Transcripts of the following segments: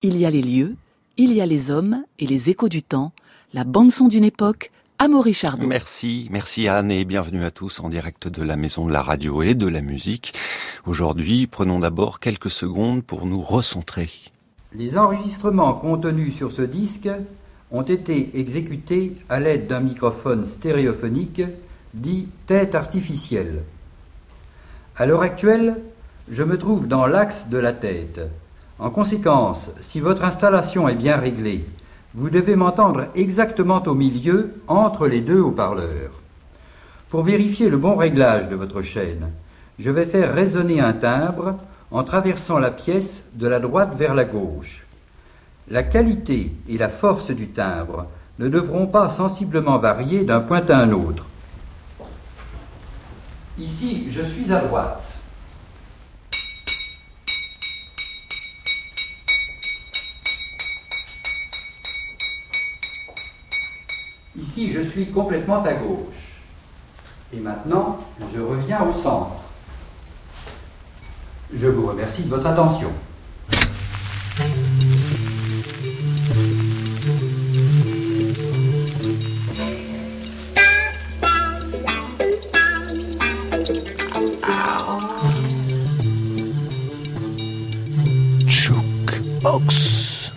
Il y a les lieux, il y a les hommes et les échos du temps, la bande-son d'une époque, Amaury Chardot. Merci Anne et bienvenue à tous en direct de la Maison de la Radio et de la Musique. Aujourd'hui, prenons d'abord quelques secondes pour nous recentrer. Les enregistrements contenus sur ce disque ont été exécutés à l'aide d'un microphone stéréophonique dit tête artificielle. À l'heure actuelle, je me trouve dans l'axe de la tête. En conséquence, si votre installation est bien réglée, vous devez m'entendre exactement au milieu, entre les deux haut-parleurs. Pour vérifier le bon réglage de votre chaîne, je vais faire résonner un timbre en traversant la pièce de la droite vers la gauche. La qualité et la force du timbre ne devront pas sensiblement varier d'un point à un autre. Ici, je suis à droite. Ici, je suis complètement à gauche. Et maintenant, je reviens au centre. Je vous remercie de votre attention. Jukebox.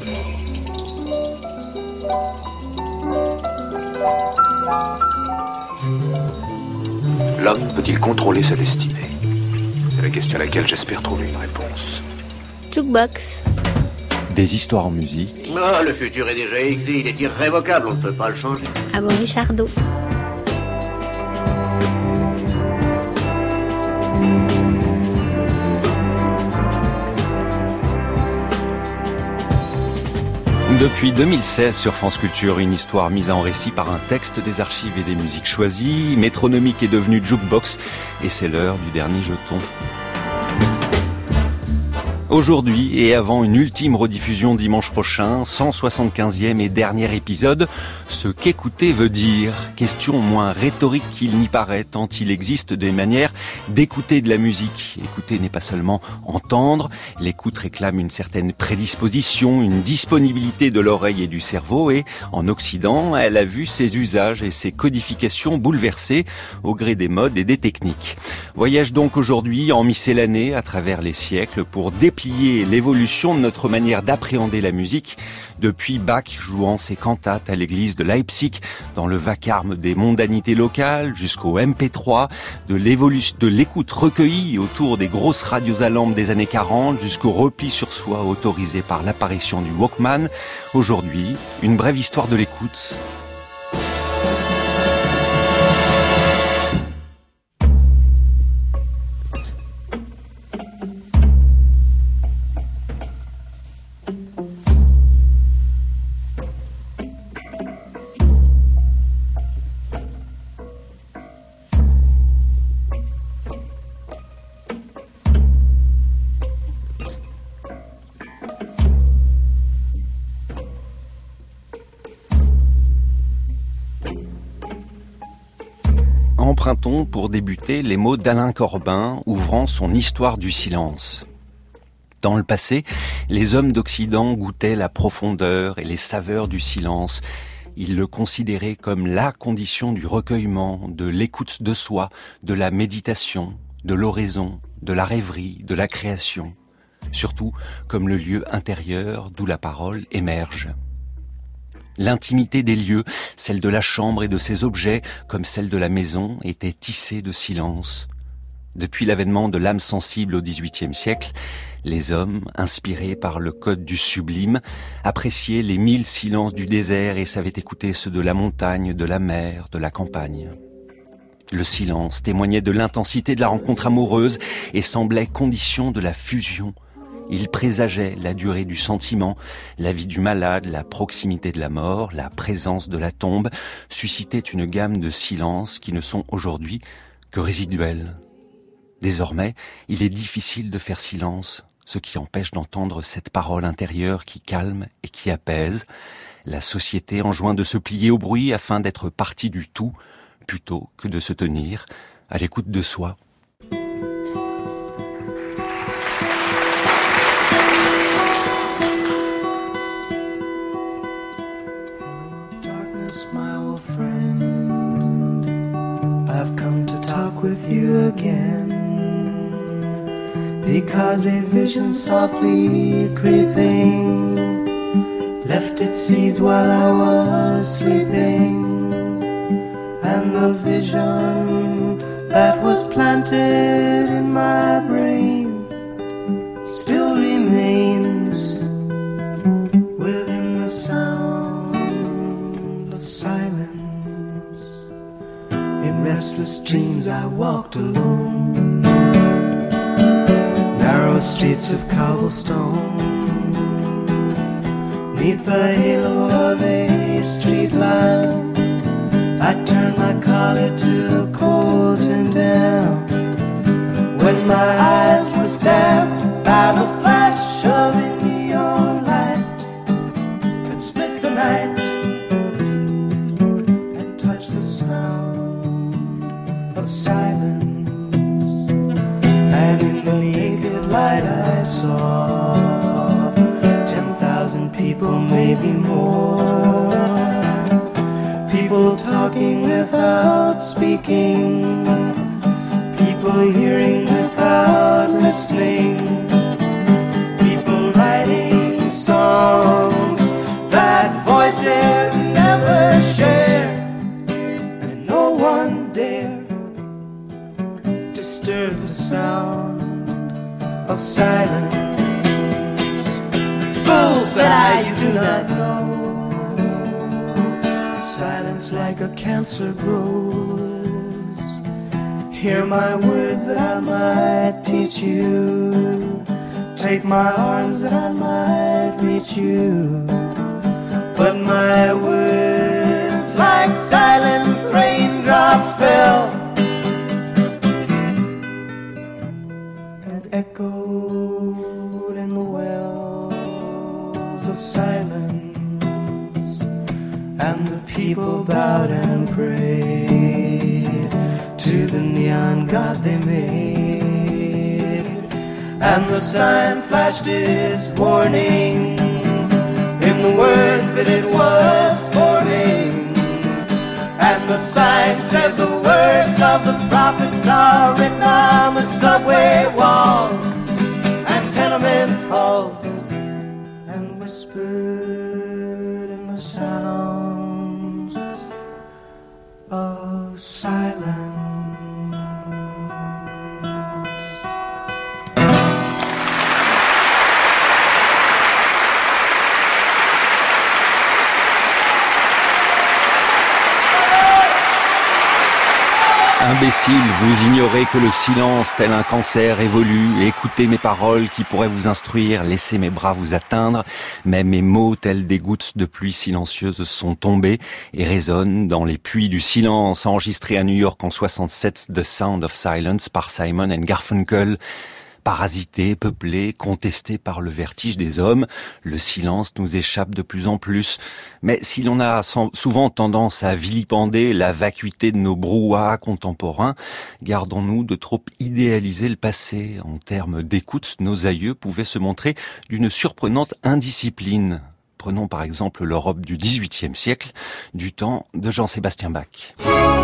L'homme peut-il contrôler sa destinée? C'est la question à laquelle j'espère trouver une réponse. Jukebox. Des histoires en musique. Ah, le futur est déjà écrit, il est irrévocable, on ne peut pas le changer. Amaury Chardot. Depuis 2016 sur France Culture, une histoire mise en récit par un texte des archives et des musiques choisies. Métronomique est devenu Jukebox et c'est l'heure du dernier jeton. Aujourd'hui et avant une ultime rediffusion dimanche prochain, 175e et dernier épisode, ce qu'écouter veut dire. Question moins rhétorique qu'il n'y paraît, tant il existe des manières d'écouter de la musique. Écouter n'est pas seulement entendre, l'écoute réclame une certaine prédisposition, une disponibilité de l'oreille et du cerveau et, en Occident, elle a vu ses usages et ses codifications bouleversés au gré des modes et des techniques. Voyage donc aujourd'hui en miscellanée à travers les siècles pour déplier l'évolution de notre manière d'appréhender la musique, depuis Bach jouant ses cantates à l'église de Leipzig dans le vacarme des mondanités locales, jusqu'au MP3, de l'écoute recueillie autour des grosses radios à lampe des années 40, jusqu'au repli sur soi autorisé par l'apparition du Walkman. Aujourd'hui, une brève histoire de l'écoute. Empruntons pour débuter les mots d'Alain Corbin ouvrant son Histoire du silence. Dans le passé, les hommes d'Occident goûtaient la profondeur et les saveurs du silence. Ils le considéraient comme la condition du recueillement, de l'écoute de soi, de la méditation, de l'oraison, de la rêverie, de la création. Surtout comme le lieu intérieur d'où la parole émerge. L'intimité des lieux, celle de la chambre et de ses objets, comme celle de la maison, était tissée de silence. Depuis l'avènement de l'âme sensible au XVIIIe siècle, les hommes, inspirés par le code du sublime, appréciaient les 1000 silences du désert et savaient écouter ceux de la montagne, de la mer, de la campagne. Le silence témoignait de l'intensité de la rencontre amoureuse et semblait condition de la fusion. Il présageait la durée du sentiment, la vie du malade, la proximité de la mort, la présence de la tombe, suscitait une gamme de silences qui ne sont aujourd'hui que résiduels. Désormais, il est difficile de faire silence, ce qui empêche d'entendre cette parole intérieure qui calme et qui apaise. La société enjoint de se plier au bruit afin d'être partie du tout, plutôt que de se tenir à l'écoute de soi. Silence, my old friend, I've come to talk with you again, because a vision softly creeping left its seeds while I was sleeping, and the vision that was planted in my brain still remains within the sound of silence. In restless dreams I walked alone, narrow streets of cobblestone, neath the halo of a street lamp. I turned my collar to the cold and damp, when my eyes were stabbed by the flash of a neon light that split the night and touched the sound of silence. And in the naked light I saw 10,000 people, maybe more, people talking without speaking, people hearing without listening, people writing songs that voices never share, and no one dare disturb the sound of silence. Fool, said I, you do not know, silence like a cancer grows. Hear my words that I might teach you, take my arms that I might reach you, but my words like silent raindrops fell and echoed in the wells of silence, and the people bowed and prayed to the neon god they made, and the sign flashed its warning in the words that it was forming, and the sign said the words of the prophets are written on the subway walls and tenement halls, and whispered in the sounds of silence. Imbécile, vous ignorez que le silence, tel un cancer, évolue. Écoutez mes paroles qui pourraient vous instruire, laissez mes bras vous atteindre. Mais mes mots, tels des gouttes de pluie silencieuses, sont tombés et résonnent dans les puits du silence, enregistrés à New York en 67, The Sound of Silence par Simon & Garfunkel. Parasité, peuplé, contesté par le vertige des hommes, le silence nous échappe de plus en plus. Mais si l'on a souvent tendance à vilipender la vacuité de nos brouhahas contemporains, gardons-nous de trop idéaliser le passé. En termes d'écoute, nos aïeux pouvaient se montrer d'une surprenante indiscipline. Prenons par exemple l'Europe du XVIIIe siècle, du temps de Jean-Sébastien Bach.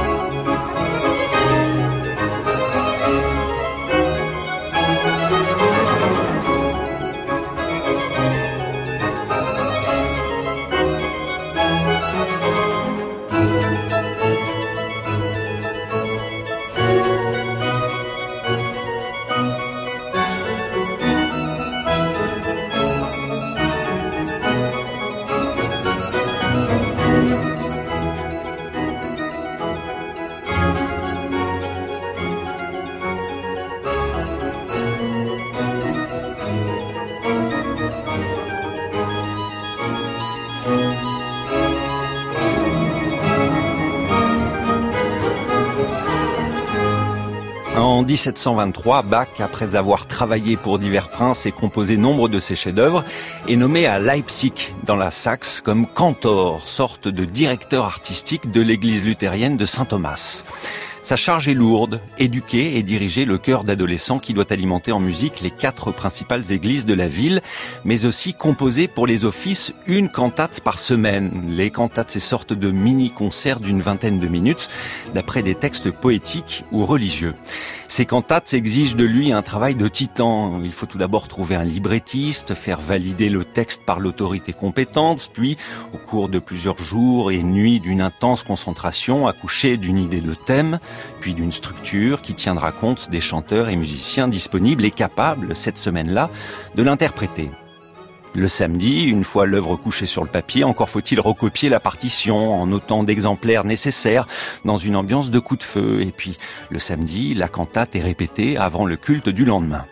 En 1723, Bach, après avoir travaillé pour divers princes et composé nombre de ses chefs-d'œuvre, est nommé à Leipzig, dans la Saxe, comme cantor, sorte de directeur artistique de l'église luthérienne de Saint-Thomas. Sa charge est lourde, éduquer et diriger le chœur d'adolescents qui doit alimenter en musique les 4 principales églises de la ville, mais aussi composer pour les offices une cantate par semaine. Les cantates, ces sortes de mini-concerts d'une vingtaine de minutes, d'après des textes poétiques ou religieux. Ces cantates exigent de lui un travail de titan. Il faut tout d'abord trouver un librettiste, faire valider le texte par l'autorité compétente, puis, au cours de plusieurs jours et nuits d'une intense concentration, accoucher d'une idée de thème, puis d'une structure qui tiendra compte des chanteurs et musiciens disponibles et capables, cette semaine-là, de l'interpréter. Le samedi, une fois l'œuvre couchée sur le papier, encore faut-il recopier la partition en autant d'exemplaires nécessaires dans une ambiance de coup de feu. Et puis, le samedi, la cantate est répétée avant le culte du lendemain.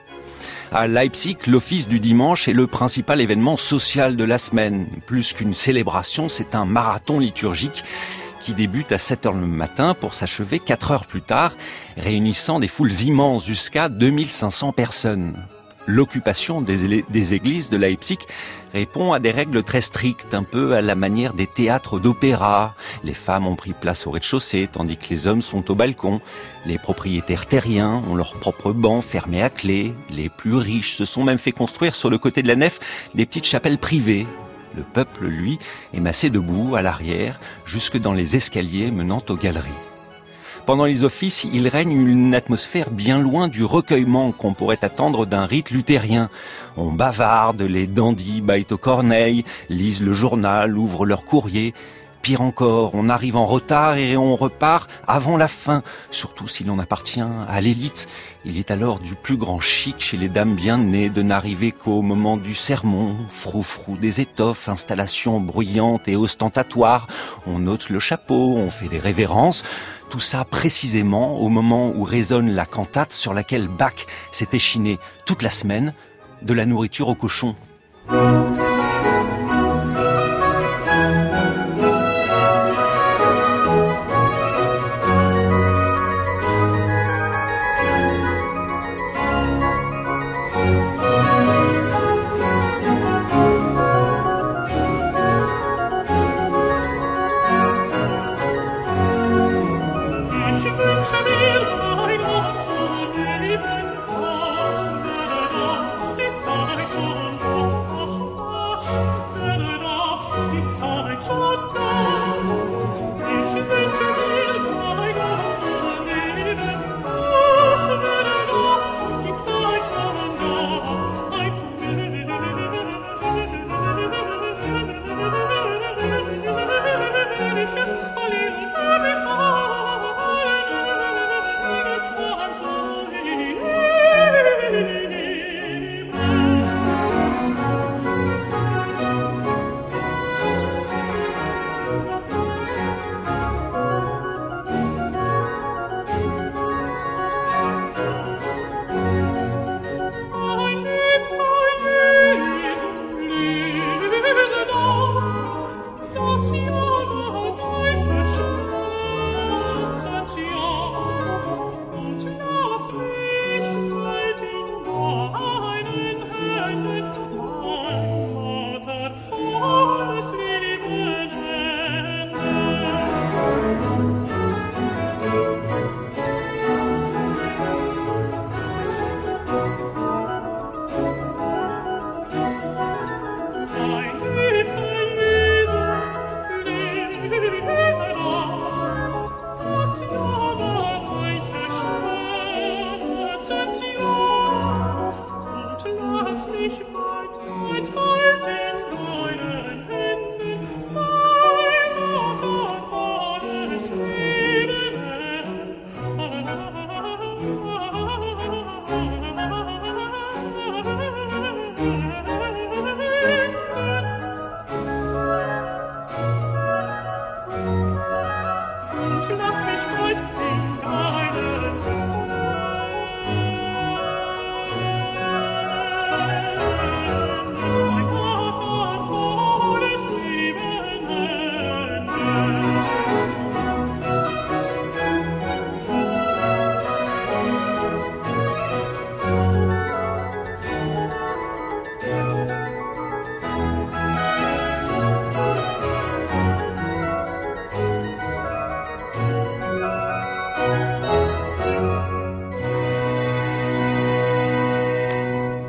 À Leipzig, l'office du dimanche est le principal événement social de la semaine. Plus qu'une célébration, c'est un marathon liturgique qui débute à 7h le matin pour s'achever 4 heures plus tard, réunissant des foules immenses jusqu'à 2500 personnes. L'occupation des églises de Leipzig répond à des règles très strictes, un peu à la manière des théâtres d'opéra. Les femmes ont pris place au rez-de-chaussée, tandis que les hommes sont au balcon. Les propriétaires terriens ont leurs propres bancs fermés à clé. Les plus riches se sont même fait construire sur le côté de la nef des petites chapelles privées. Le peuple, lui, est massé debout, à l'arrière, jusque dans les escaliers menant aux galeries. Pendant les offices, il règne une atmosphère bien loin du recueillement qu'on pourrait attendre d'un rite luthérien. On bavarde, les dandys bâillent aux corneilles, lisent le journal, ouvrent leur courrier. Pire encore, on arrive en retard et on repart avant la fin, surtout si l'on appartient à l'élite. Il est alors du plus grand chic chez les dames bien nées de n'arriver qu'au moment du sermon, froufrou des étoffes, installation bruyante et ostentatoire. On ôte le chapeau, on fait des révérences. Tout ça précisément au moment où résonne la cantate sur laquelle Bach s'est échiné toute la semaine, de la nourriture aux cochons.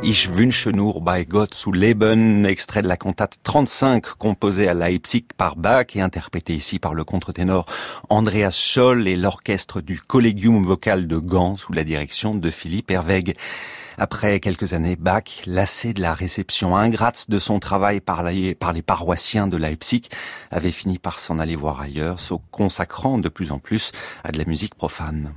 Ich wünsche nur bei Gott zu leben, extrait de la cantate 35 composée à Leipzig par Bach et interprétée ici par le contre-ténor Andreas Scholl et l'orchestre du Collegium vocal de Gand sous la direction de Philippe Herwegh. Après quelques années, Bach, lassé de la réception ingrate de son travail par les paroissiens de Leipzig, avait fini par s'en aller voir ailleurs, se consacrant de plus en plus à de la musique profane.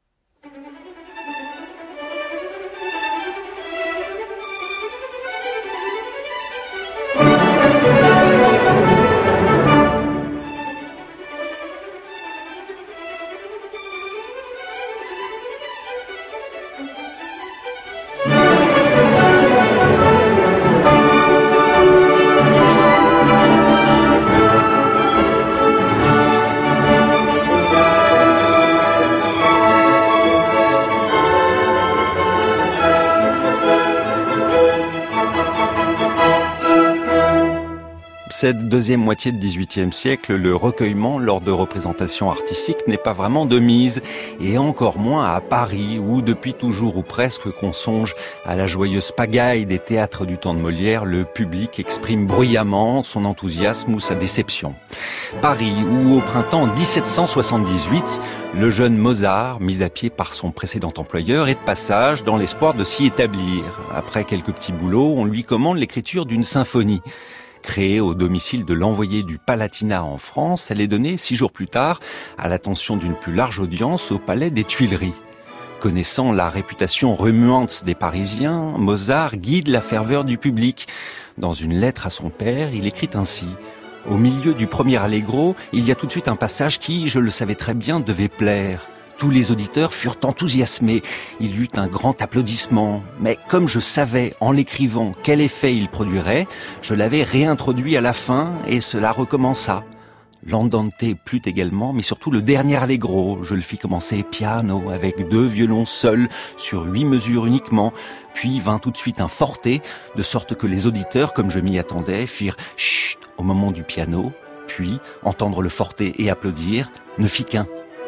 Cette deuxième moitié du XVIIIe siècle, le recueillement lors de représentations artistiques n'est pas vraiment de mise, et encore moins à Paris, où depuis toujours ou presque qu'on songe à la joyeuse pagaille des théâtres du temps de Molière, le public exprime bruyamment son enthousiasme ou sa déception. Paris, où au printemps 1778, le jeune Mozart, mis à pied par son précédent employeur, est de passage dans l'espoir de s'y établir. Après quelques petits boulots, on lui commande l'écriture d'une symphonie. Créée au domicile de l'envoyé du Palatinat en France, elle est donnée 6 jours plus tard à l'attention d'une plus large audience au Palais des Tuileries. Connaissant la réputation remuante des Parisiens, Mozart guide la ferveur du public. Dans une lettre à son père, il écrit ainsi : « Au milieu du premier allegro, il y a tout de suite un passage qui, je le savais très bien, devait plaire. Tous les auditeurs furent enthousiasmés. Il y eut un grand applaudissement. Mais comme je savais, en l'écrivant, quel effet il produirait, je l'avais réintroduit à la fin et cela recommença. L'andante plut également, mais surtout le dernier allegro. Je le fis commencer piano, avec 2 violons seuls, sur 8 mesures uniquement. Puis vint tout de suite un forte, de sorte que les auditeurs, comme je m'y attendais, firent « chut » au moment du piano. Puis, entendre le forte et applaudir ne fit qu'un.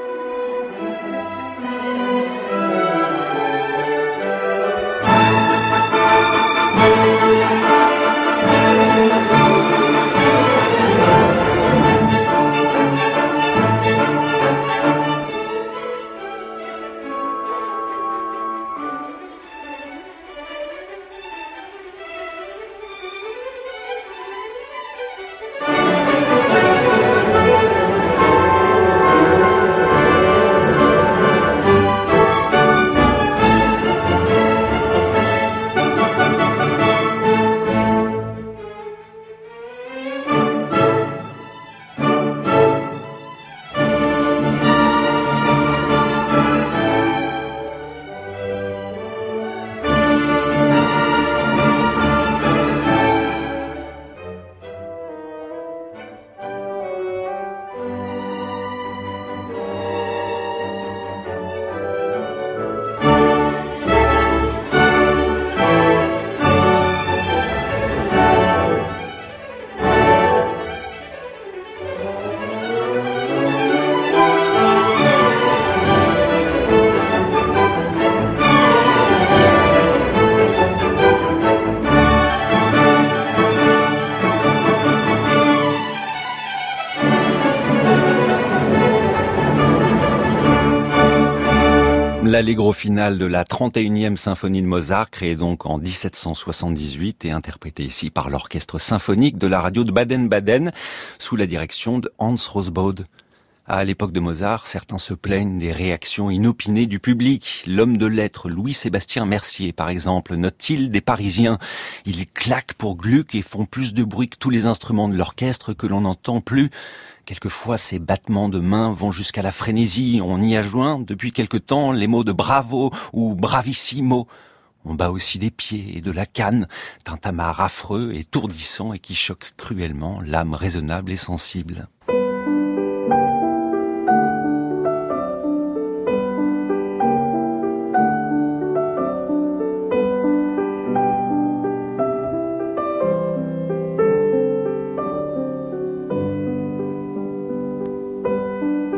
L'allegro final de la 31e symphonie de Mozart, créée donc en 1778 et interprétée ici par l'orchestre symphonique de la radio de Baden-Baden sous la direction de Hans Rosbaud. À l'époque de Mozart, certains se plaignent des réactions inopinées du public. L'homme de lettres Louis-Sébastien Mercier, par exemple, note-t-il des Parisiens. Ils claquent pour Gluck et font plus de bruit que tous les instruments de l'orchestre que l'on n'entend plus. Quelquefois, ces battements de mains vont jusqu'à la frénésie. On y a joint, depuis quelque temps, les mots de bravo ou bravissimo. On bat aussi des pieds et de la canne, tintamarre affreux et tourdissant et qui choque cruellement l'âme raisonnable et sensible.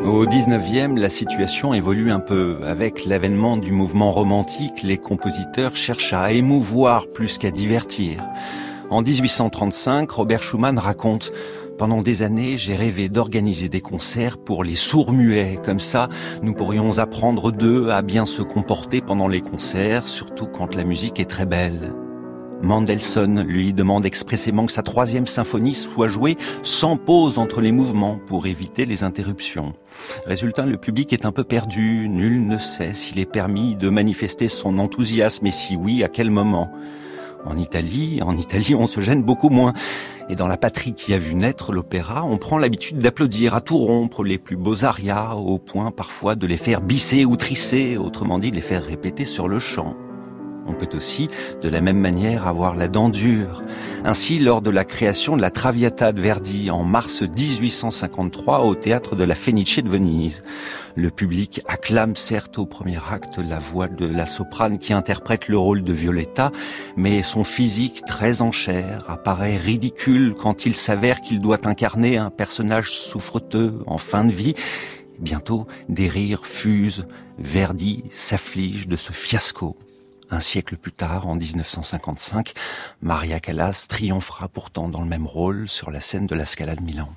Au 19e, la situation évolue un peu. Avec l'avènement du mouvement romantique, les compositeurs cherchent à émouvoir plus qu'à divertir. En 1835, Robert Schumann raconte « Pendant des années, j'ai rêvé d'organiser des concerts pour les sourds-muets. Comme ça, nous pourrions apprendre d'eux à bien se comporter pendant les concerts, surtout quand la musique est très belle. » Mendelssohn lui demande expressément que sa 3e symphonie soit jouée sans pause entre les mouvements pour éviter les interruptions. Résultat, le public est un peu perdu. Nul ne sait s'il est permis de manifester son enthousiasme et si oui, à quel moment. En Italie, on se gêne beaucoup moins. Et dans la patrie qui a vu naître l'opéra, on prend l'habitude d'applaudir à tout rompre les plus beaux arias, au point parfois de les faire bisser ou trisser, autrement dit de les faire répéter sur le champ. On peut aussi, de la même manière, avoir la dent dure. Ainsi, lors de la création de la Traviata de Verdi en mars 1853 au théâtre de la Fenice de Venise, le public acclame certes au premier acte la voix de la soprane qui interprète le rôle de Violetta, mais son physique très en chair apparaît ridicule quand il s'avère qu'il doit incarner un personnage souffreteux en fin de vie. Bientôt, des rires fusent. Verdi s'afflige de ce fiasco. Un siècle plus tard, en 1955, Maria Callas triomphera pourtant dans le même rôle sur la scène de la Scala de Milan.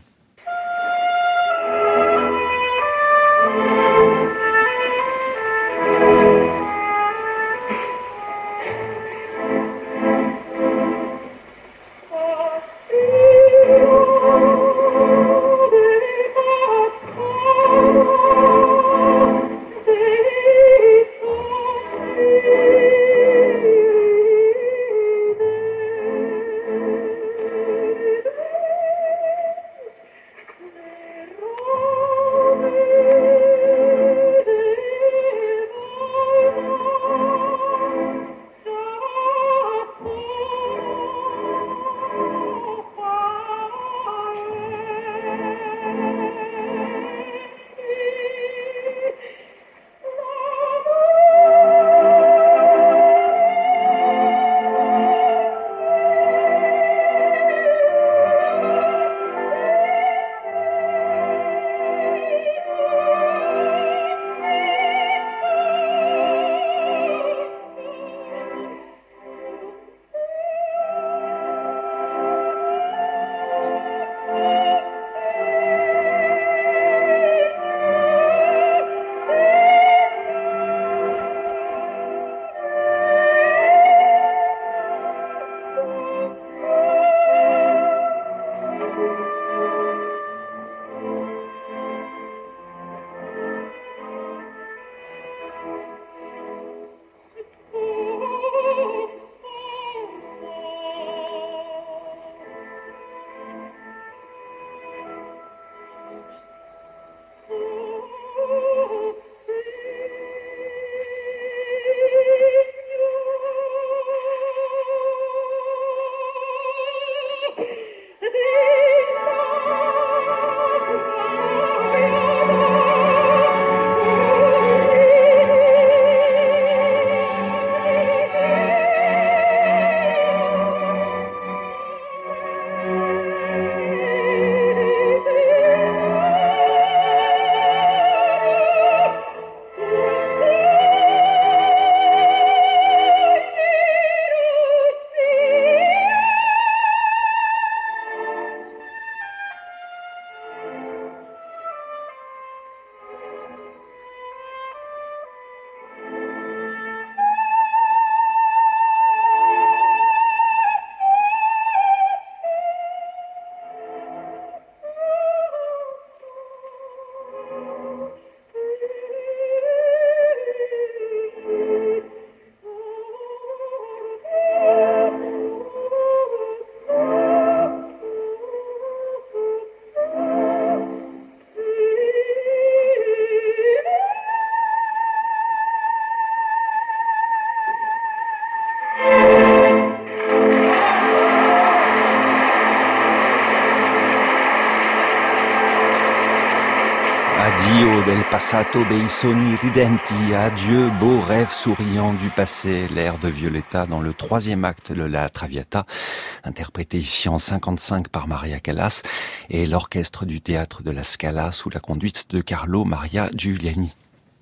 Addio del passato bei sogni ridenti, adieu beau rêve souriant du passé, l'air de Violetta dans le 3e acte de la Traviata, interprété ici en 55 par Maria Callas et l'orchestre du théâtre de la Scala sous la conduite de Carlo Maria Giuliani.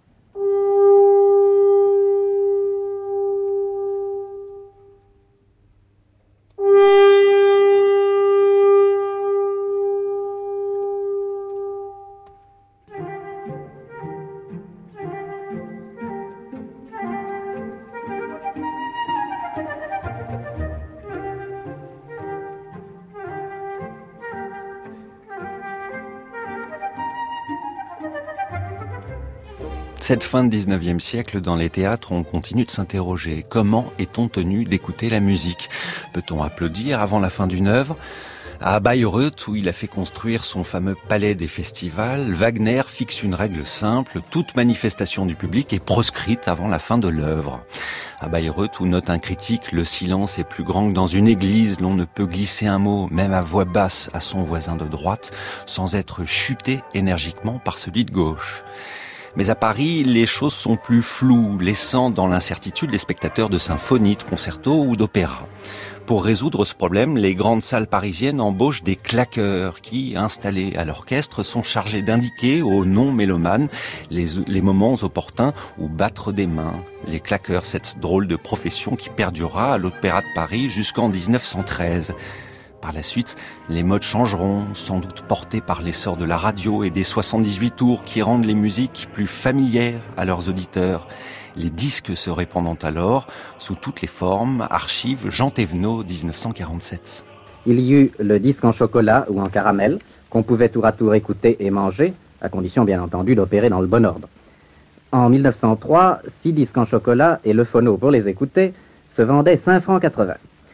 Cette fin de 19e siècle, dans les théâtres, on continue de s'interroger. Comment est-on tenu d'écouter la musique ? Peut-on applaudir avant la fin d'une œuvre ? À Bayreuth, où il a fait construire son fameux palais des festivals, Wagner fixe une règle simple, toute manifestation du public est proscrite avant la fin de l'œuvre. À Bayreuth, où note un critique, le silence est plus grand que dans une église, l'on ne peut glisser un mot, même à voix basse, à son voisin de droite, sans être chuté énergiquement par celui de gauche. Mais à Paris, les choses sont plus floues, laissant dans l'incertitude les spectateurs de symphonie, de concerto ou d'opéra. Pour résoudre ce problème, les grandes salles parisiennes embauchent des claqueurs qui, installés à l'orchestre, sont chargés d'indiquer aux non-mélomanes les moments opportuns où battre des mains. Les claqueurs, cette drôle de profession qui perdurera à l'Opéra de Paris jusqu'en 1913. Par la suite, les modes changeront, sans doute portés par l'essor de la radio et des 78 tours qui rendent les musiques plus familières à leurs auditeurs. Les disques se répandant alors sous toutes les formes. Archives Jean Thévenot, 1947. Il y eut le disque en chocolat ou en caramel, qu'on pouvait tour à tour écouter et manger, à condition bien entendu d'opérer dans le bon ordre. En 1903, 6 disques en chocolat et le phono pour les écouter se vendaient 5,80 francs.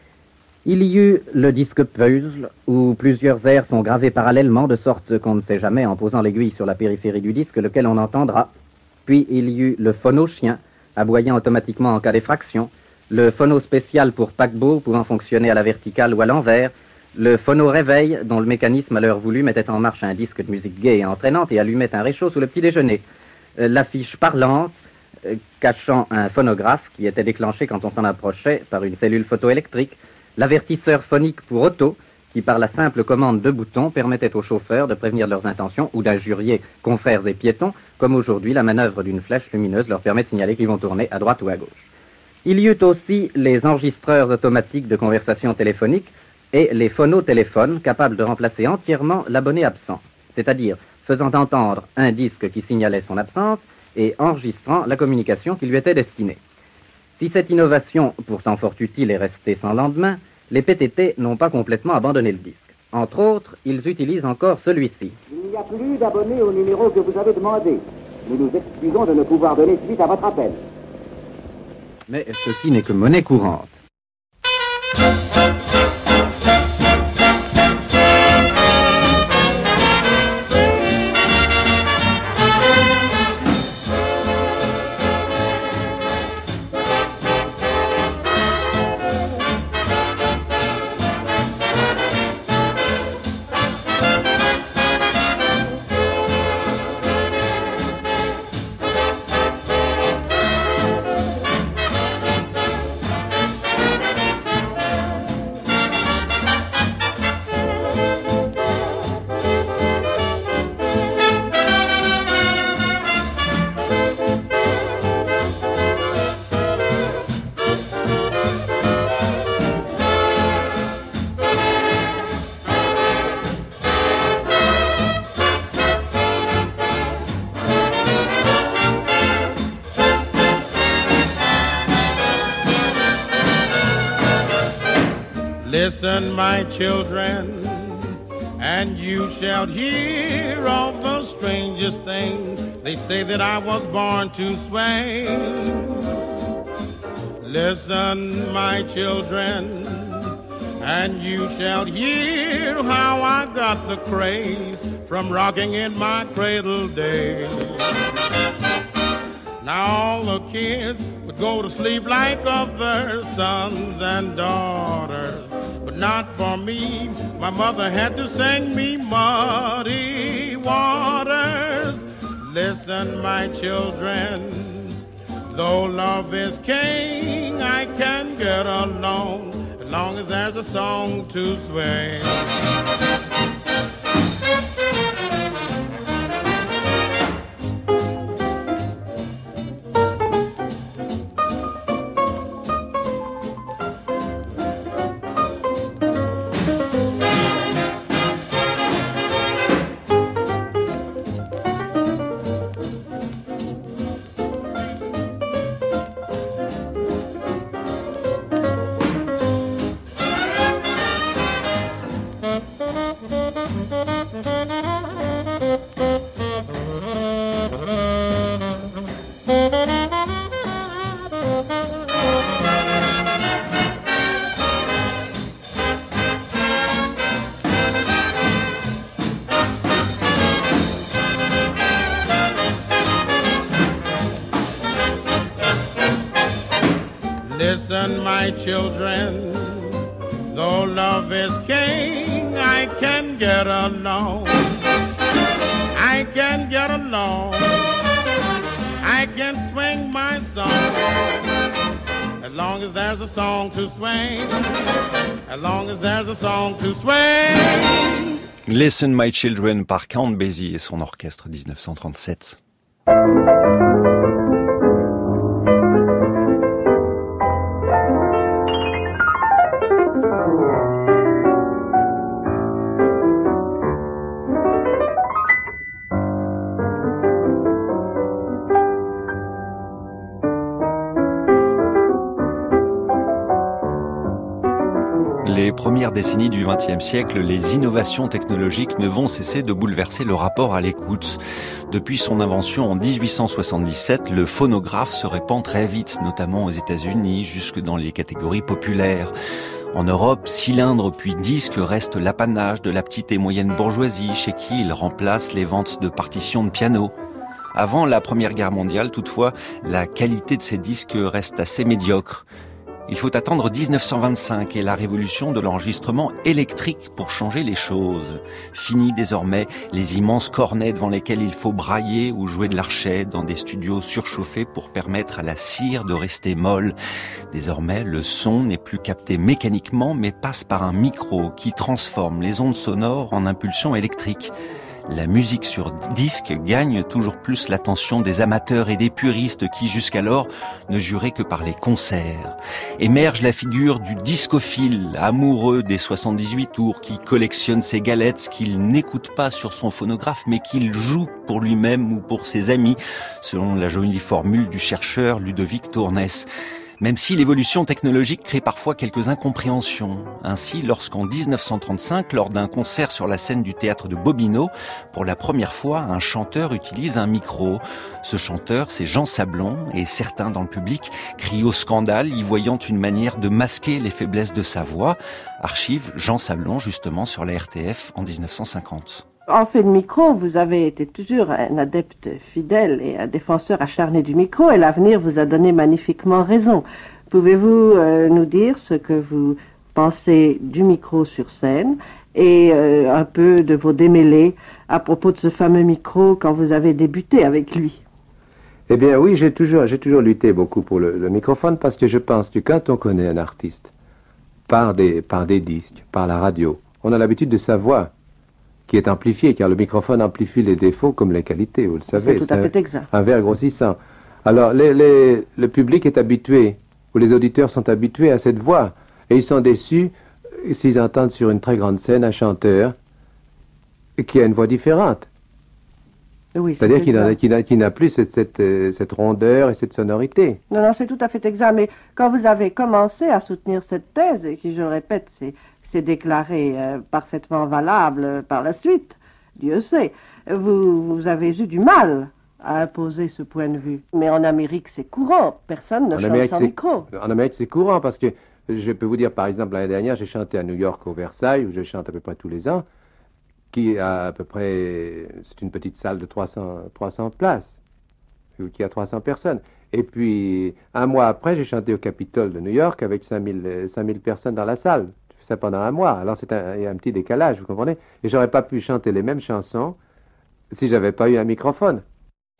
Il y eut le disque puzzle, où plusieurs airs sont gravés parallèlement, de sorte qu'on ne sait jamais, en posant l'aiguille sur la périphérie du disque, lequel on entendra. Puis il y eut le phono chien, aboyant automatiquement en cas d'effraction, le phono spécial pour paquebot, pouvant fonctionner à la verticale ou à l'envers, le phono réveil, dont le mécanisme à l'heure voulue mettait en marche un disque de musique gaie et entraînante et allumait un réchaud sous le petit déjeuner. L'affiche parlante, cachant un phonographe qui était déclenché quand on s'en approchait par une cellule photoélectrique, l'avertisseur phonique pour auto, qui par la simple commande de boutons permettait aux chauffeurs de prévenir leurs intentions ou d'injurier confrères et piétons, comme aujourd'hui la manœuvre d'une flèche lumineuse leur permet de signaler qu'ils vont tourner à droite ou à gauche. Il y eut aussi les enregistreurs automatiques de conversation téléphonique et les phonotéléphones capables de remplacer entièrement l'abonné absent, c'est-à-dire faisant entendre un disque qui signalait son absence et enregistrant la communication qui lui était destinée. Si cette innovation, pourtant fort utile, est restée sans lendemain, les PTT n'ont pas complètement abandonné le disque. Entre autres, ils utilisent encore celui-ci. Il n'y a plus d'abonnés au numéro que vous avez demandé. Nous nous excusons de ne pouvoir donner suite à votre appel. Mais ceci n'est que monnaie courante. Listen, my children, and you shall hear of the strangest things. They say that I was born to swing. Listen, my children, and you shall hear how I got the craze from rocking in my cradle days. Now all the kids would go to sleep like other sons and daughters, but not for me. My mother had to sing me Muddy Waters. Listen, my children, though love is king, I can get along as long as there's a song to swing. Listen, my children, though love is king, I can get along. I can get along. I can swing my song. As long as there's a song to swing. As long as there's a song to swing. Listen, my children par Count Basie et son orchestre 1937. Les premières décennies du XXe siècle, les innovations technologiques ne vont cesser de bouleverser le rapport à l'écoute. Depuis son invention en 1877, le phonographe se répand très vite, notamment aux États-Unis, jusque dans les catégories populaires. En Europe, cylindre puis disque reste l'apanage de la petite et moyenne bourgeoisie, chez qui il remplace les ventes de partitions de piano. Avant la Première Guerre mondiale, toutefois, la qualité de ces disques reste assez médiocre. Il faut attendre 1925 et la révolution de l'enregistrement électrique pour changer les choses. Fini désormais les immenses cornets devant lesquels il faut brailler ou jouer de l'archet dans des studios surchauffés pour permettre à la cire de rester molle. Désormais, le son n'est plus capté mécaniquement mais passe par un micro qui transforme les ondes sonores en impulsions électriques. La musique sur disque gagne toujours plus l'attention des amateurs et des puristes qui, jusqu'alors, ne juraient que par les concerts. Émerge la figure du discophile, amoureux des 78 tours, qui collectionne ses galettes qu'il n'écoute pas sur son phonographe, mais qu'il joue pour lui-même ou pour ses amis, selon la jolie formule du chercheur Ludovic Tournès. Même si l'évolution technologique crée parfois quelques incompréhensions. Ainsi, lorsqu'en 1935, lors d'un concert sur la scène du théâtre de Bobino, pour la première fois, un chanteur utilise un micro. Ce chanteur, c'est Jean Sablon, et certains dans le public crient au scandale, y voyant une manière de masquer les faiblesses de sa voix. Archive Jean Sablon, justement, sur la RTF en 1950. En fait de micro, vous avez été toujours un adepte fidèle et un défenseur acharné du micro, et l'avenir vous a donné magnifiquement raison. Pouvez-vous nous dire ce que vous pensez du micro sur scène et un peu de vos démêlés à propos de ce fameux micro quand vous avez débuté avec lui? Eh bien oui, j'ai toujours lutté beaucoup pour le microphone, parce que je pense que quand on connaît un artiste par des disques, par la radio, on a l'habitude de sa voix qui est amplifié, car le microphone amplifie les défauts comme les qualités, vous le savez. C'est tout à fait exact. Un verre grossissant. Alors, le public est habitué, ou les auditeurs sont habitués à cette voix, et ils sont déçus s'ils entendent sur une très grande scène un chanteur qui a une voix différente. Oui, c'est-à-dire qu'il n'a plus cette rondeur et cette sonorité. Non, c'est tout à fait exact, mais quand vous avez commencé à soutenir cette thèse, et qui, je le répète, c'est déclaré parfaitement valable par la suite, Dieu sait, vous avez eu du mal à imposer ce point de vue. Mais en Amérique, c'est courant, personne ne chante sans micro. En Amérique, c'est courant, parce que je peux vous dire, par exemple, l'année dernière, j'ai chanté à New York, au Versailles, où je chante à peu près tous les ans, qui a à peu près, c'est une petite salle de 300 places, qui a 300 personnes. Et puis, un mois après, j'ai chanté au Capitole de New York avec 5000 personnes dans la salle. Ça pendant un mois. Alors il y a un petit décalage, vous comprenez? Et j'aurais pas pu chanter les mêmes chansons si j'avais pas eu un microphone.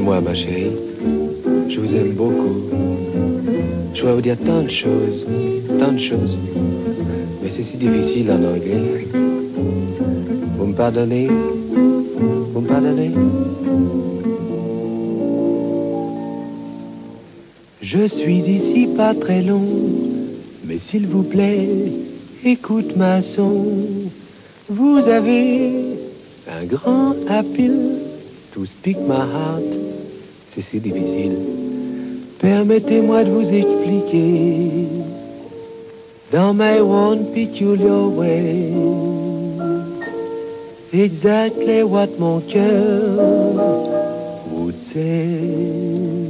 Écoutez-moi, ma chérie. Je vous aime beaucoup. Je dois vous dire tant de choses. Mais c'est si difficile en anglais. Vous me pardonnez? Vous me pardonnez? Je suis ici pas très long, mais s'il vous plaît, écoute ma son. Vous avez un grand appeal to speak my heart. C'est si difficile. Permettez-moi de vous expliquer dans my own peculiar way exactly what mon cœur would say.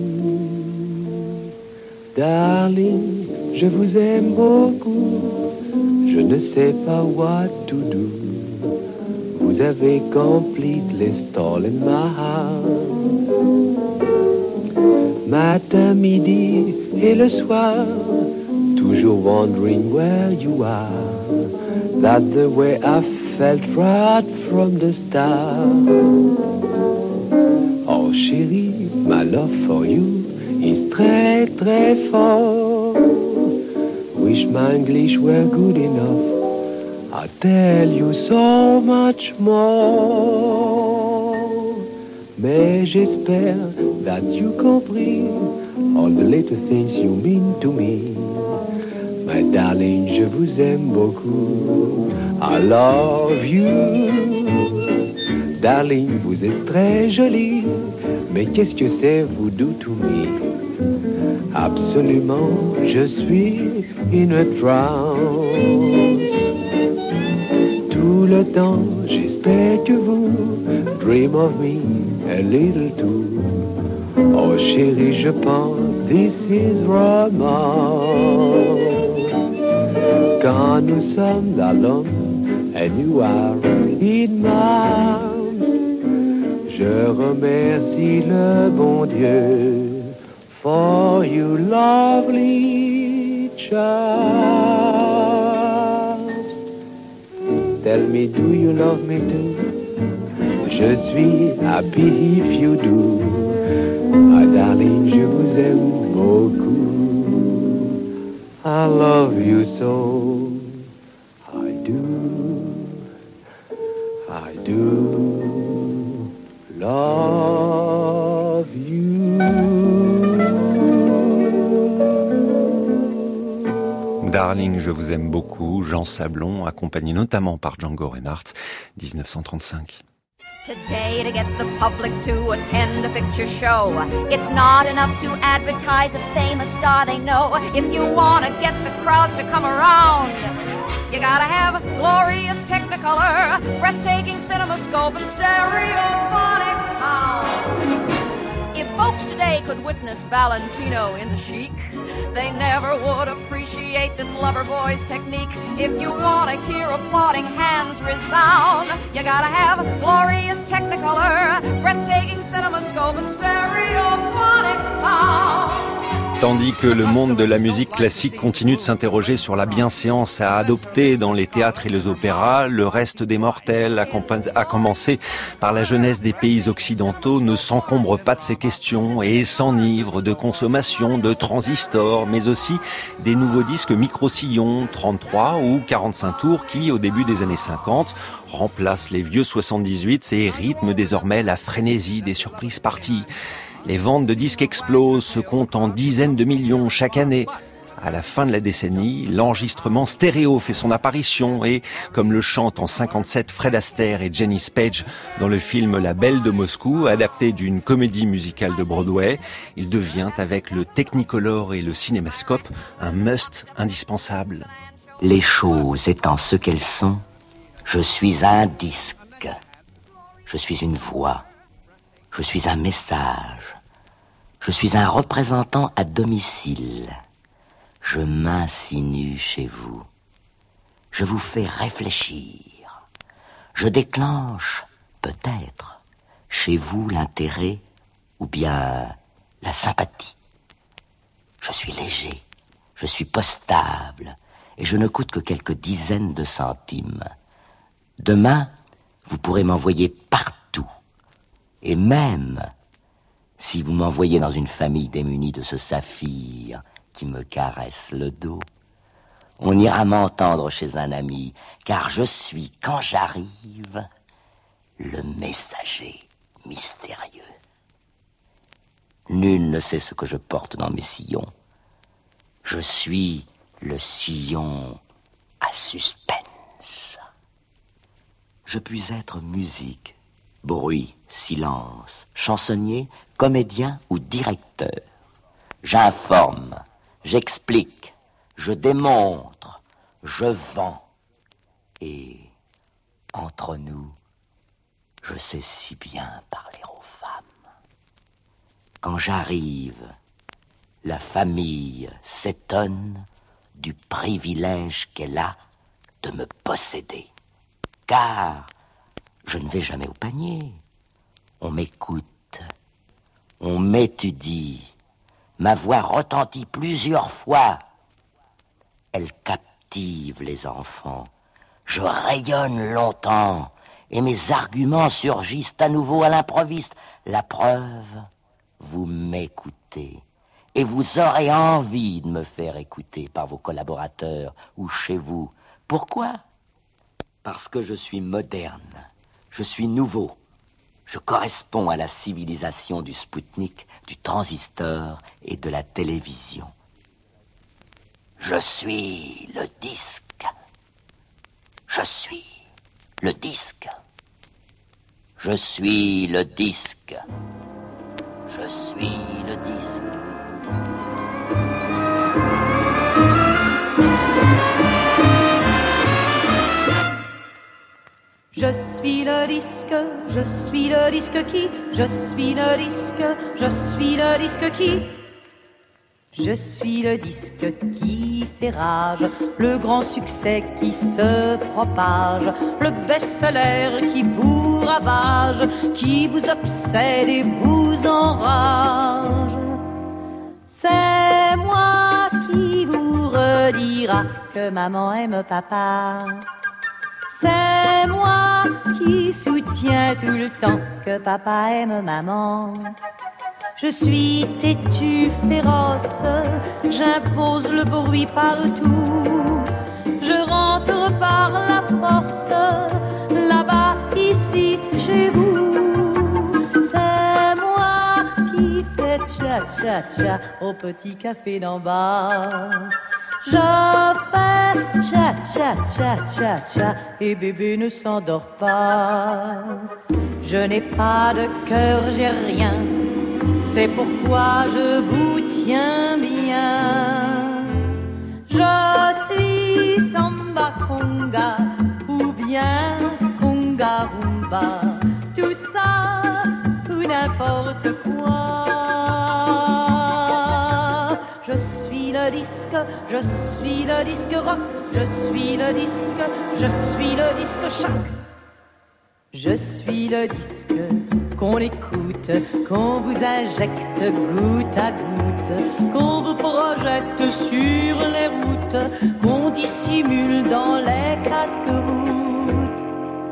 Darling, je vous aime beaucoup. Je ne sais pas what to do. Vous avez completely stolen my heart. Matin, midi et le soir, toujours wondering where you are. That's the way I felt right from the start. Oh chérie, my love for you is très très fort. Wish my English were good enough. I tell you so much more. Mais j'espère that you compris all the little things you mean to me. My darling, je vous aime beaucoup. I love you. Darling, vous êtes très jolie. Mais qu'est-ce que c'est vous do to me? Absolument, je suis une trance. Tout le temps, j'espère que vous dream of me a little too. Oh chérie, je pense this is romance. Quand nous sommes alone and you are in my arms, je remercie le bon Dieu for you lovely child. Tell me, do you love me too? Je suis happy if you do. My darling, je vous aime beaucoup. I love you so. I do love you. Darling, je vous aime beaucoup, Jean Sablon, accompagné notamment par Django Reinhardt, 1935. Today, to get the public to attend a picture show, it's not enough to advertise a famous star they know. If you want to get the crowds to come around, you gotta have glorious Technicolor, breathtaking CinemaScope, and stereophonic sound. If folks today could witness Valentino in the Chic, they never would appreciate this lover boy's technique. If you want to hear applauding hands resound, you gotta have glorious Technicolor, breathtaking CinemaScope, and stereophonic sound. Tandis que le monde de la musique classique continue de s'interroger sur la bienséance à adopter dans les théâtres et les opéras, le reste des mortels, à commencer par la jeunesse des pays occidentaux, ne s'encombre pas de ces questions et s'enivre de consommation, de transistors, mais aussi des nouveaux disques micro-sillons, 33 ou 45 tours qui, au début des années 50, remplacent les vieux 78 et rythment désormais la frénésie des surprises parties. Les ventes de disques explosent, se comptent en dizaines de millions chaque année. À la fin de la décennie, l'enregistrement stéréo fait son apparition et, comme le chantent en 57 Fred Astaire et Janis Paige dans le film La Belle de Moscou, adapté d'une comédie musicale de Broadway, il devient, avec le Technicolor et le CinemaScope, un must indispensable. Les choses étant ce qu'elles sont, je suis un disque, je suis une voix, je suis un message, je suis un représentant à domicile. Je m'insinue chez vous. Je vous fais réfléchir. Je déclenche, peut-être, chez vous l'intérêt ou bien la sympathie. Je suis léger, je suis postable et je ne coûte que quelques dizaines de centimes. Demain, vous pourrez m'envoyer partout. Et même, Si vous m'envoyez dans une famille démunie de ce saphir qui me caresse le dos, on ira m'entendre chez un ami, car je suis, quand j'arrive, le messager mystérieux. Nul ne sait ce que je porte dans mes sillons. Je suis le sillon à suspense. Je puis être musique, bruit, silence, chansonnier, comédien ou directeur. J'informe, j'explique, je démontre, je vends. Et entre nous, je sais si bien parler aux femmes. Quand j'arrive, la famille s'étonne du privilège qu'elle a de me posséder. Car je ne vais jamais au panier. On m'écoute, on m'étudie. Ma voix retentit plusieurs fois. Elle captive les enfants. Je rayonne longtemps et mes arguments surgissent à nouveau à l'improviste. La preuve, vous m'écoutez et vous aurez envie de me faire écouter par vos collaborateurs ou chez vous. Pourquoi ? Parce que je suis moderne, je suis nouveau. Je corresponds à la civilisation du Spoutnik, du transistor et de la télévision. Je suis le disque. Je suis le disque. Je suis le disque. Je suis le disque. Je suis le disque, je suis le disque qui, je suis le disque, je suis le disque qui. Je suis le disque qui fait rage, le grand succès qui se propage, le best-seller qui vous ravage, qui vous obsède et vous enrage. C'est moi qui vous redira que maman aime papa. C'est moi qui soutiens tout le temps que papa aime maman. Je suis têtu, féroce, j'impose le bruit partout. Je rentre par la force, là-bas, ici, chez vous. C'est moi qui fais tcha-tcha-tcha au petit café d'en bas. Je fais tcha-tcha-tcha-tcha-tcha et bébé ne s'endort pas. Je n'ai pas de cœur, j'ai rien, c'est pourquoi je vous tiens bien. Je suis samba conga ou bien conga rumba, tout ça ou n'importe quoi. Je suis le disque, je suis le disque rock, je suis le disque, je suis le disque choc. Je suis le disque qu'on écoute, qu'on vous injecte goutte à goutte, qu'on vous projette sur les routes, qu'on dissimule dans les casques-routes.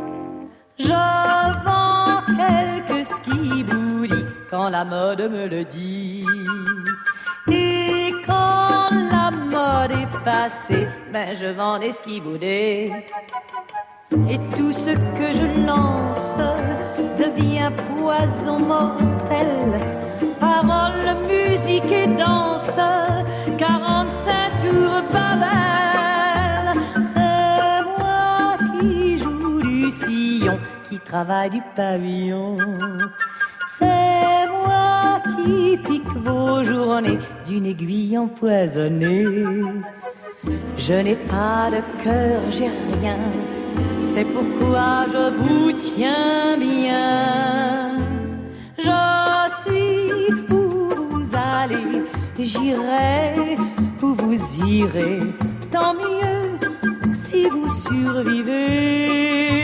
Je vends quelques skiboulis quand la mode me le dit. Et quand la mode est passée, ben je vends des skiboudés. Et tout ce que je lance devient poison mortel. Paroles, musique et danse, 45 tours pas belles. C'est moi qui joue du sillon, qui travaille du pavillon. C'est moi qui pique vos journées d'une aiguille empoisonnée. Je n'ai pas de cœur, j'ai rien, c'est pourquoi je vous tiens bien. Je suis où vous allez, j'irai où vous irez. Tant mieux si vous survivez.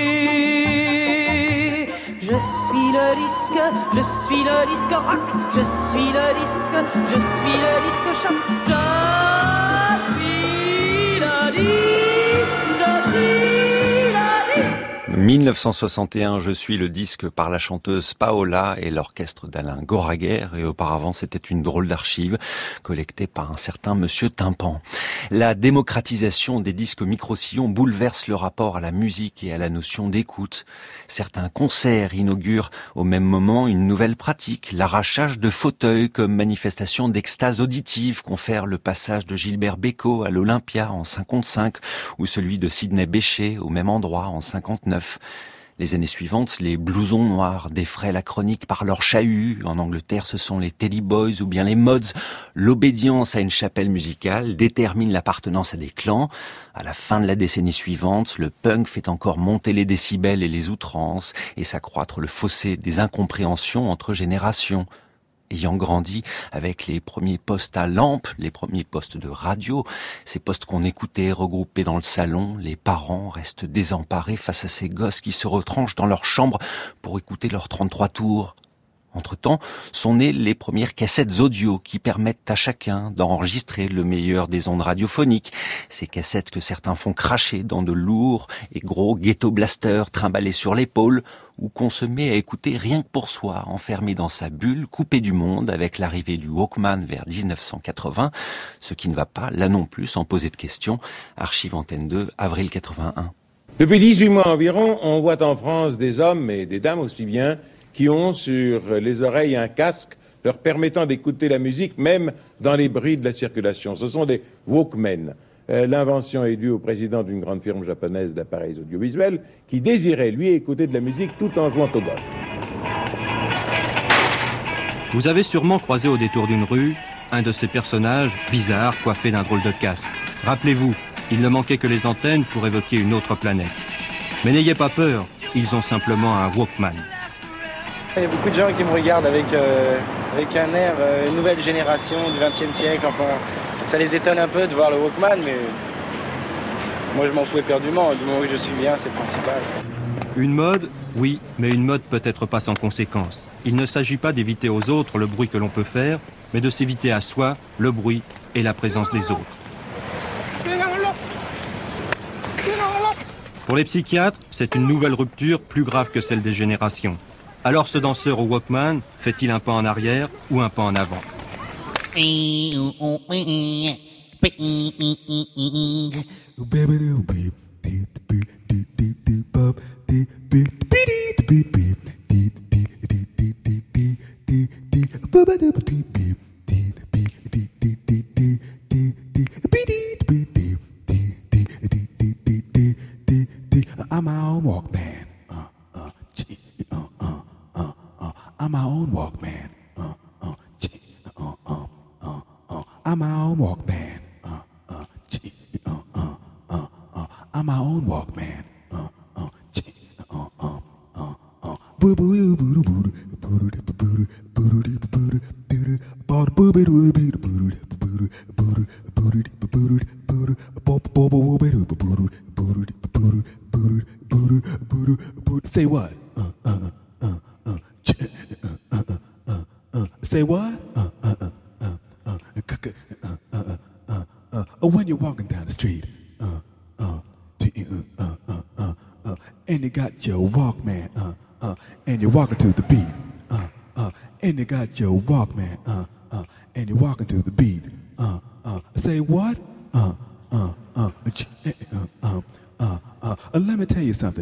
Je suis le disque, je suis le disque rock, je suis le disque, je suis le disque choc. Je suis le disque, je suis le disque. 1961, Je suis le disque par la chanteuse Paola et l'orchestre d'Alain Goraguer. Et auparavant, c'était une drôle d'archive collectée par un certain Monsieur Tympan. La démocratisation des disques micro-sillons bouleverse le rapport à la musique et à la notion d'écoute. Certains concerts inaugurent au même moment une nouvelle pratique, l'arrachage de fauteuils comme manifestation d'extase auditive, confère le passage de Gilbert Bécaud à l'Olympia en 55 ou celui de Sidney Bechet au même endroit en 59. Les années suivantes, les blousons noirs défraient la chronique par leur chahut. En Angleterre, ce sont les Teddy Boys ou bien les Mods. L'obédience à une chapelle musicale détermine l'appartenance à des clans. À la fin de la décennie suivante, le punk fait encore monter les décibels et les outrances et s'accroître le fossé des incompréhensions entre générations. Ayant grandi avec les premiers postes à lampe, les premiers postes de radio, ces postes qu'on écoutait regroupés dans le salon, les parents restent désemparés face à ces gosses qui se retranchent dans leur chambre pour écouter leurs 33 tours. Entre-temps, sont nées les premières cassettes audio qui permettent à chacun d'enregistrer le meilleur des ondes radiophoniques. Ces cassettes que certains font cracher dans de lourds et gros ghetto blasters trimballés sur l'épaule ou qu'on se met à écouter rien que pour soi, enfermé dans sa bulle, coupé du monde avec l'arrivée du Walkman vers 1980, ce qui ne va pas, là non plus, sans poser de questions. Archive Antenne 2, avril 81. Depuis 18 mois environ, on voit en France des hommes et des dames aussi bien qui ont sur les oreilles un casque leur permettant d'écouter la musique même dans les bruits de la circulation. Ce sont des Walkmen. L'invention est due au président d'une grande firme japonaise d'appareils audiovisuels qui désirait, lui, écouter de la musique tout en jouant au golf. Vous avez sûrement croisé au détour d'une rue un de ces personnages bizarres coiffés d'un drôle de casque. Rappelez-vous, il ne manquait que les antennes pour évoquer une autre planète. Mais n'ayez pas peur, ils ont simplement un Walkman. Il y a beaucoup de gens qui me regardent avec un air nouvelle génération du XXe siècle. Enfin, ça les étonne un peu de voir le Walkman, mais moi je m'en fous éperdument. Du moment que je suis bien, c'est le principal. Une mode, oui, mais une mode peut être pas sans conséquences. Il ne s'agit pas d'éviter aux autres le bruit que l'on peut faire, mais de s'éviter à soi le bruit et la présence des autres. Pour les psychiatres, c'est une nouvelle rupture plus grave que celle des générations. Alors ce danseur au Walkman fait-il un pas en arrière ou un pas en avant? I'm my own Walkman. I'm my own Walkman. I'm my own Walkman. I'm my own Walkman. Say what? Say what? When you're walking down the street, and you got your Walkman, and you're walking to the beat, and you got your Walkman, and you're walking to the beat. Say what? Let me tell you something.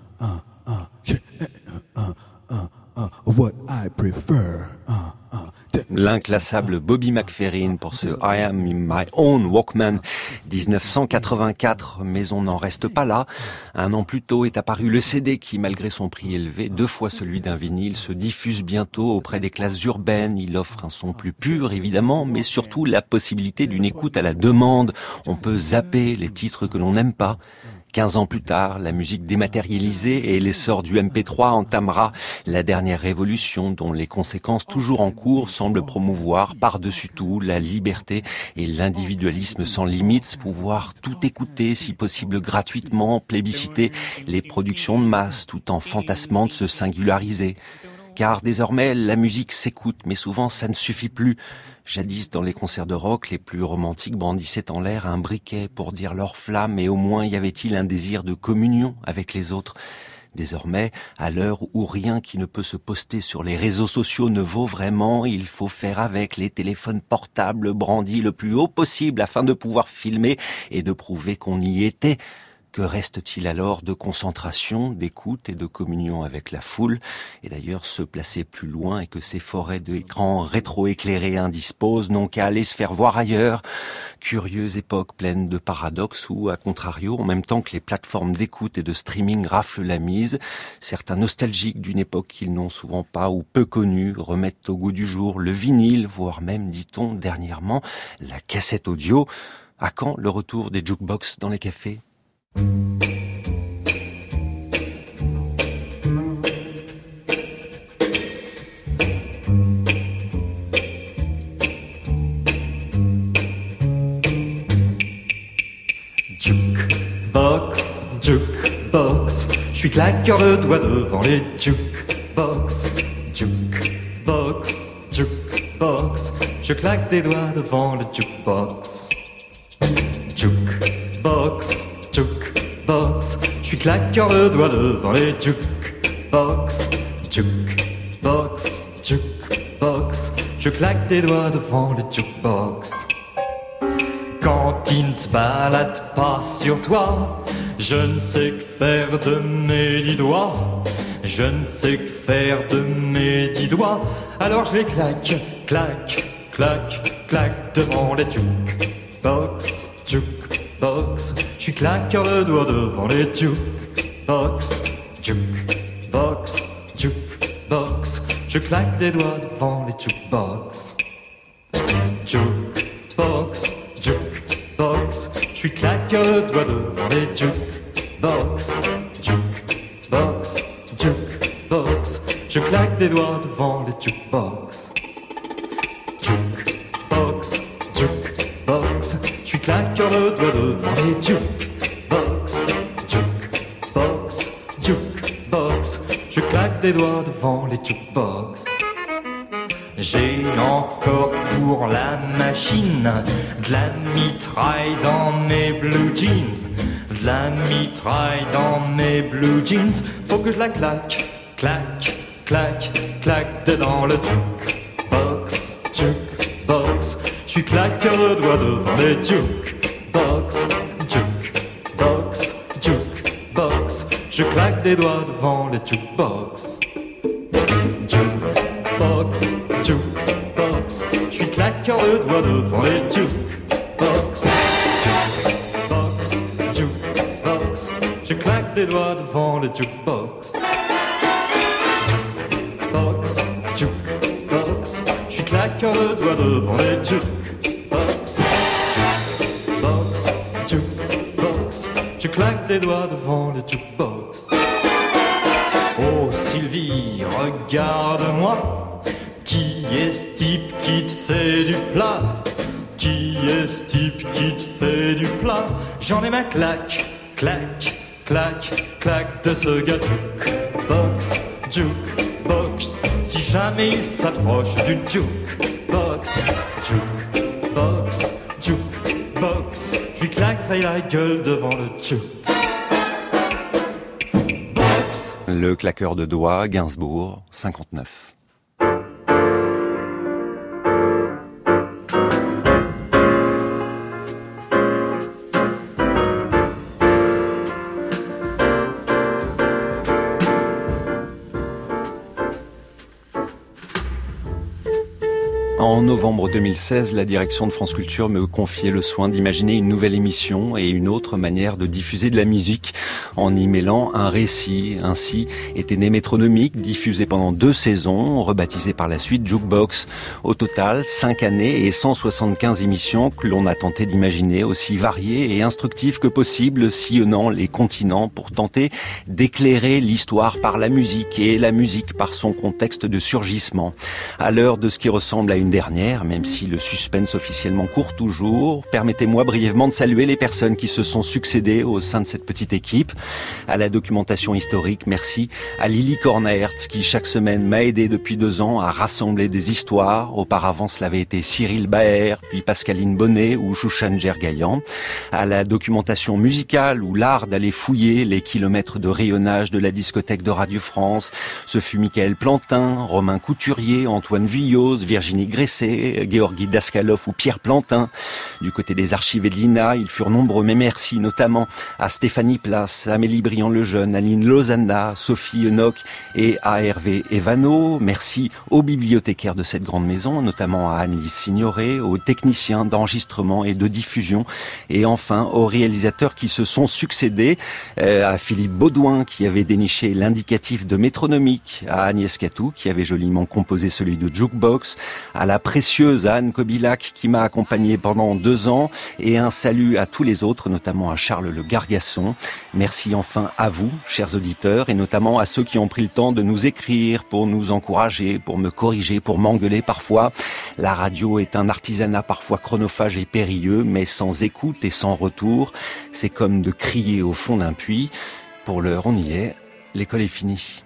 What I prefer. L'inclassable Bobby McFerrin pour ce I Am in My Own Walkman 1984, mais on n'en reste pas là. Un an plus tôt est apparu le CD qui, malgré son prix élevé, 2 fois celui d'un vinyle, se diffuse bientôt auprès des classes urbaines. Il offre un son plus pur, évidemment, mais surtout la possibilité d'une écoute à la demande. On peut zapper les titres que l'on n'aime pas. 15 ans plus tard, la musique dématérialisée et l'essor du MP3 entamera la dernière révolution dont les conséquences toujours en cours semblent promouvoir par-dessus tout la liberté et l'individualisme sans limites, pouvoir tout écouter, si possible gratuitement, plébisciter les productions de masse tout en fantasmant de se singulariser. Car désormais, la musique s'écoute, mais souvent ça ne suffit plus. Jadis, dans les concerts de rock, les plus romantiques brandissaient en l'air un briquet pour dire leur flamme, et au moins y avait-il un désir de communion avec les autres. Désormais, à l'heure où rien qui ne peut se poster sur les réseaux sociaux ne vaut vraiment, il faut faire avec les téléphones portables brandis le plus haut possible afin de pouvoir filmer et de prouver qu'on y était. Que reste-t-il alors de concentration, d'écoute et de communion avec la foule? Et d'ailleurs, se placer plus loin et que ces forêts d'écrans rétro-éclairés indisposent n'ont qu'à aller se faire voir ailleurs. Curieuse époque pleine de paradoxes où, à contrario, en même temps que les plateformes d'écoute et de streaming raflent la mise, certains nostalgiques d'une époque qu'ils n'ont souvent pas ou peu connue remettent au goût du jour le vinyle, voire même, dit-on, dernièrement, la cassette audio. À quand le retour des jukebox dans les cafés? Jukebox, jukebox, je suis claqueur de doigts devant les jukebox. Jukebox, jukebox, je claque des doigts devant le jukebox. Jukebox, jukebox, je suis claqueur de doigts devant les jukebox. Jukebox, jukebox, je claque des doigts devant le jukebox. Quand il ne se balade pas sur toi, je ne sais que faire de mes 10 doigts. Je ne sais que faire de mes 10 doigts. Alors je les claque, claque, claque, claque devant les jukebox. Jukebox, je suis claqueur de doigts devant les jukebox. Jukebox, jukebox, je claque des doigts devant les jukebox. Jukebox, jukebox, je suis claqueur de doigts devant les jukebox. Jukebox, jukebox, je claque des doigts devant les jukebox. Jukebox, jukebox, je suis claqueur de doigts devant les jukebox. Jukebox, jukebox, je claque des doigts devant les jukebox. J'ai encore pour la machine de la mitraille dans mes blue jeans. De la mitraille dans mes blue jeans. Faut que je la claque, claque, claque, claque dedans le jukebox. Jukebox, je suis claqueur de doigts devant les jukebox. Jukebox, jukebox, je claque des doigts devant les jukebox. Jukebox, jukebox, je suis claqueur de doigts devant les jukebox. Jukebox, jukebox, je claque des doigts devant les jukebox. Jukebox, jukebox, je suis claqueur de doigts devant les jukebox. Jukebox, jukebox, je claque des doigts devant les jukebox. Oh Sylvie, regarde-moi. Qui est ce type qui te fait du plat? Qui est ce type qui te fait du plat? J'en ai ma claque, claque, claque, claque de ce gars. Jukebox, jukebox, si jamais il s'approche du jukebox. Jukebox, jukebox, je lui claquerai la gueule devant le jukebox. Le claqueur de doigts, Gainsbourg, 59. En novembre 2016, la direction de France Culture me confiait le soin d'imaginer une nouvelle émission et une autre manière de diffuser de la musique en y mêlant un récit. Ainsi était né Métronomique, diffusé pendant 2 saisons, rebaptisé par la suite Jukebox. Au total, 5 années et 175 émissions que l'on a tenté d'imaginer aussi variées et instructives que possible, sillonnant les continents pour tenter d'éclairer l'histoire par la musique et la musique par son contexte de surgissement. À l'heure de ce qui ressemble à une dernière, même si le suspense officiellement court toujours, permettez-moi brièvement de saluer les personnes qui se sont succédées au sein de cette petite équipe. À la documentation historique, merci à Lily Kornaerts qui chaque semaine m'a aidé depuis 2 ans à rassembler des histoires. Auparavant, cela avait été Cyril Baer, puis Pascaline Bonnet ou Chouchan Gergayan. À la documentation musicale ou l'art d'aller fouiller les kilomètres de rayonnage de la discothèque de Radio France. Ce fut Michael Plantin, Romain Couturier, Antoine Vuilloz, Virginie Gresset, Georgi Daskalov ou Pierre Plantin. Du côté des archives et de l'INA, ils furent nombreux, mais merci notamment à Stéphanie Place, Amélie Briand-Lejeune, Aline Lozana, Sophie Enoch et à Hervé Evano. Merci aux bibliothécaires de cette grande maison, notamment à Annelise Signoret, aux techniciens d'enregistrement et de diffusion, et enfin aux réalisateurs qui se sont succédés, à Philippe Baudouin qui avait déniché l'indicatif de métronomique, à Agnès Catou qui avait joliment composé celui de Jukebox, à la précieuse Anne Kobilac qui m'a accompagné pendant 2 ans, et un salut à tous les autres, notamment à Charles Le Gargasson. Merci enfin à vous, chers auditeurs, et notamment à ceux qui ont pris le temps de nous écrire pour nous encourager, pour me corriger, pour m'engueuler parfois. La radio est un artisanat parfois chronophage et périlleux, mais sans écoute et sans retour. C'est comme de crier au fond d'un puits. Pour l'heure, on y est. L'école est finie.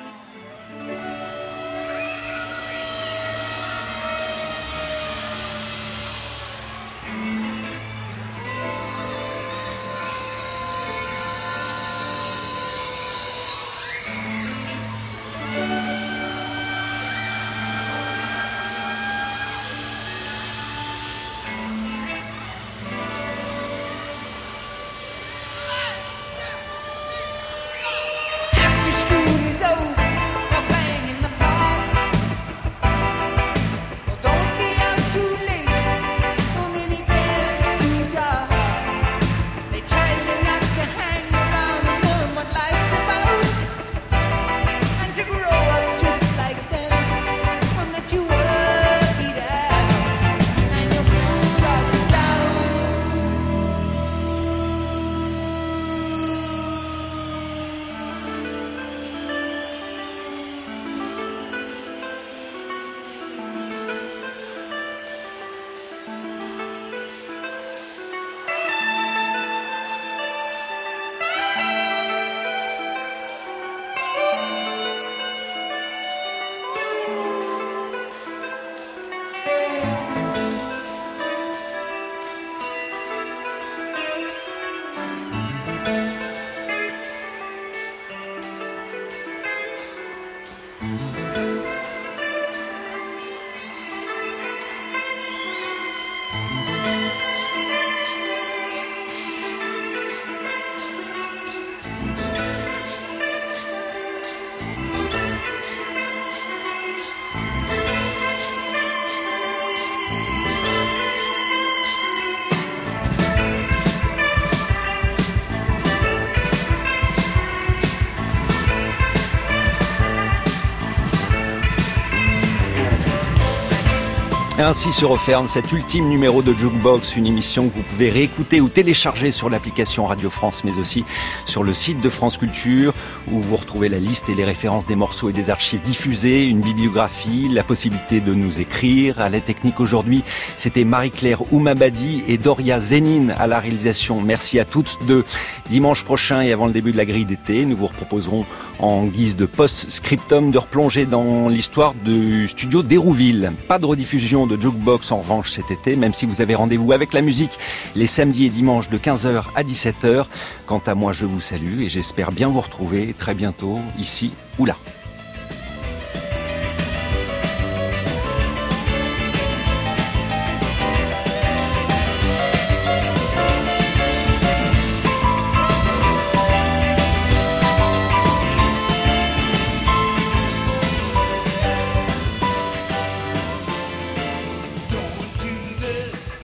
Ainsi se referme cet ultime numéro de Jukebox, une émission que vous pouvez réécouter ou télécharger sur l'application Radio France, mais aussi sur le site de France Culture, où vous retrouvez la liste et les références des morceaux et des archives diffusées, une bibliographie, la possibilité de nous écrire. À la technique aujourd'hui, c'était Marie-Claire Oumabadi et Doria Zénine à la réalisation. Merci à toutes deux. Dimanche prochain et avant le début de la grille d'été, nous vous proposerons en guise de post-scriptum de replonger dans l'histoire du studio d'Hérouville. Pas de rediffusion de Jukebox en revanche cet été, même si vous avez rendez-vous avec la musique les samedis et dimanches de 15h à 17h. Quant à moi, je vous salue et j'espère bien vous retrouver très bientôt ici ou là.